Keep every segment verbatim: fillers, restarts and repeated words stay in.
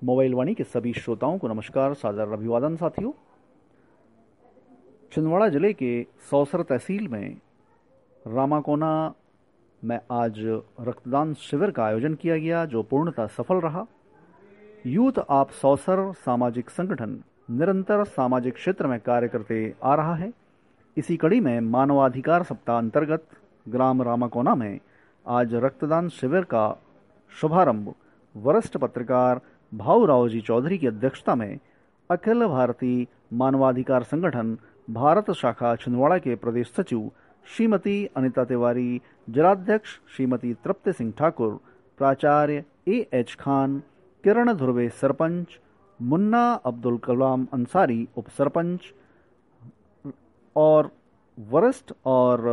Mobile वाणी के सभी श्रोताओं को नमस्कार, सादर अभिवादन साथियों। छिंदवाड़ा जिले के सौसर तहसील में रामाकोना में आज रक्तदान शिविर का आयोजन किया गया, जो पूर्णतः सफल रहा। यूथ ऑफ सौसर सामाजिक संगठन निरंतर सामाजिक क्षेत्र में कार्य करते आ रहा है। इसी कड़ी में मानवाधिकार सप्ताह अंतर्गत ग्राम रामाकोना में आज रक्तदान शिविर का शुभारंभ वरिष्ठ पत्रकार भाऊराव जी चौधरी की अध्यक्षता में अखिल भारतीय मानवाधिकार संगठन भारत शाखा छिंदवाड़ा के प्रदेश सचिव श्रीमती अनिता तिवारी, जिलाध्यक्ष श्रीमती तृप्ति सिंह ठाकुर, प्राचार्य ए एच खान, किरण ध्रुवे सरपंच, मुन्ना अब्दुल कलाम अंसारी उप सरपंच और वरिष्ठ और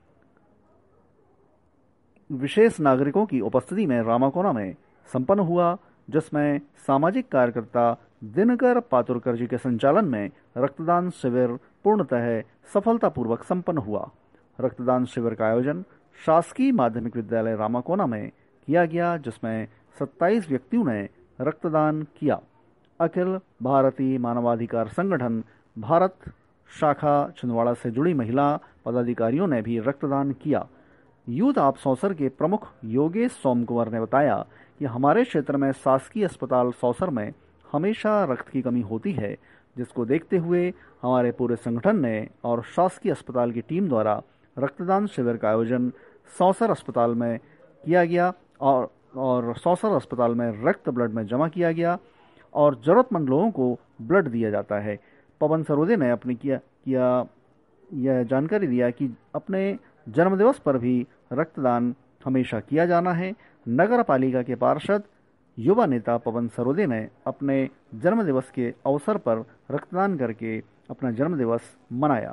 विशेष नागरिकों की उपस्थिति में रामाकोना में संपन्न हुआ, जिसमें सामाजिक कार्यकर्ता दिनकर पातुरकर जी के संचालन में रक्तदान शिविर पूर्णतः सफलतापूर्वक संपन्न हुआ। रक्तदान शिविर का आयोजन शासकीय माध्यमिक विद्यालय रामाकोना में किया गया, जिसमें सत्ताईस व्यक्तियों ने रक्तदान किया। अखिल भारतीय मानवाधिकार संगठन भारत शाखा छिंदवाड़ा से जुड़ी महिला पदाधिकारियों ने भी रक्तदान किया। यूथ ऑफ सौसर के प्रमुख योगेश सोमकुमार ने बताया कि हमारे क्षेत्र में शासकीय अस्पताल सौसर में हमेशा रक्त की कमी होती है, जिसको देखते हुए हमारे पूरे संगठन ने और शासकीय अस्पताल की टीम द्वारा रक्तदान शिविर का आयोजन सौसर अस्पताल में किया गया और और सौसर अस्पताल में रक्त ब्लड में जमा किया गया और जरूरतमंद लोगों को ब्लड दिया जाता है। पवन सरोदे ने अपनी किया किया यह जानकारी दिया कि अपने जन्मदिवस पर भी रक्तदान हमेशा किया जाना है। नगर पालिका के पार्षद युवा नेता पवन सरोदे ने अपने जन्मदिवस के अवसर पर रक्तदान करके अपना जन्मदिवस मनाया।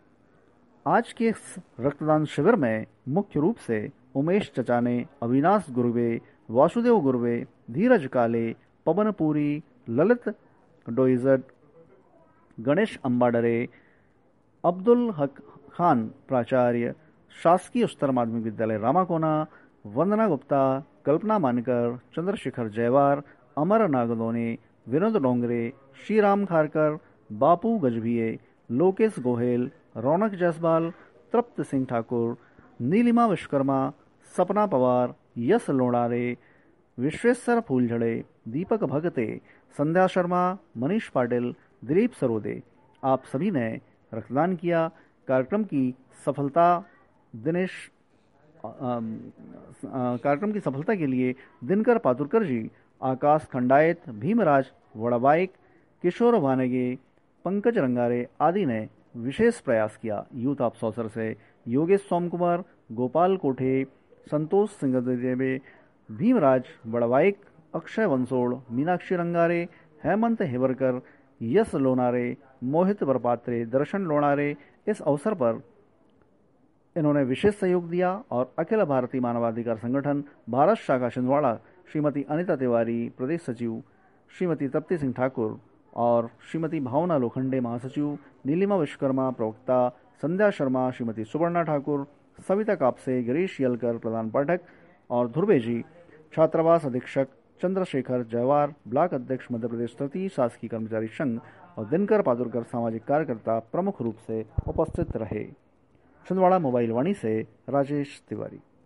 आज के इस रक्तदान शिविर में मुख्य रूप से उमेश चचाने, अविनाश गुरुवे, वासुदेव गुरुवे, धीरज काले, पवन पुरी, ललित डोइजड, गणेश अंबाडरे, अब्दुल हक खान प्राचार्य, शासकीय उच्चतर माध्यमिक विद्यालय रामाकोना, वंदना गुप्ता, कल्पना मानकर, चंद्रशेखर जयवार, अमर नागदोने, विनोद डोंगरे, श्रीराम खारकर, बापू गजभिये, लोकेश गोहेल, रौनक जायसवाल, तृप्त सिंह ठाकुर, नीलिमा विश्वकर्मा, सपना पवार, यश लोणारे, विश्वेश्वर फूलझड़े, दीपक भगते, संध्या शर्मा, मनीष पाटिल, दिलीप सरोदे, आप सभी ने रक्तदान किया। कार्यक्रम की सफलता दिनेश कार्यक्रम की सफलता के लिए दिनकर पातुरकर जी, आकाश खंडायत, भीमराज वड़ाबाइक, किशोर वानेगे, पंकज रंगारे आदि ने विशेष प्रयास किया। यूथ ऑफ सौसर से योगेश सोमकुमार, गोपाल कोठे, संतोष सिंहदेवे, भीमराज वड़ाबाइक, अक्षय वंसोड़, मीनाक्षी रंगारे, हेमंत हेवरकर, यश लोनारे, मोहित बरपात्रे, दर्शन लोनारे इस अवसर पर इन्होंने विशेष सहयोग दिया और अखिल भारतीय मानवाधिकार संगठन भारत शाखा छिंदवाड़ा श्रीमती अनिता तिवारी, प्रदेश सचिव श्रीमती तृप्ति सिंह ठाकुर और श्रीमती भावना लोखंडे महासचिव, नीलिमा विश्वकर्मा प्रवक्ता, संध्या शर्मा, श्रीमती सुवर्णा ठाकुर, सविता कापसे, गिरीश यलकर प्रधान पाठक और ध्रुवे जी छात्रावास अधीक्षक, चंद्रशेखर जयवार ब्लॉक अध्यक्ष मध्य प्रदेश तृतीय शासकीय कर्मचारी संघ और दिनकर पातुरकर सामाजिक कार्यकर्ता प्रमुख रूप से उपस्थित रहे। छिंदवाड़ा मोबाइल वाणी से राजेश तिवारी।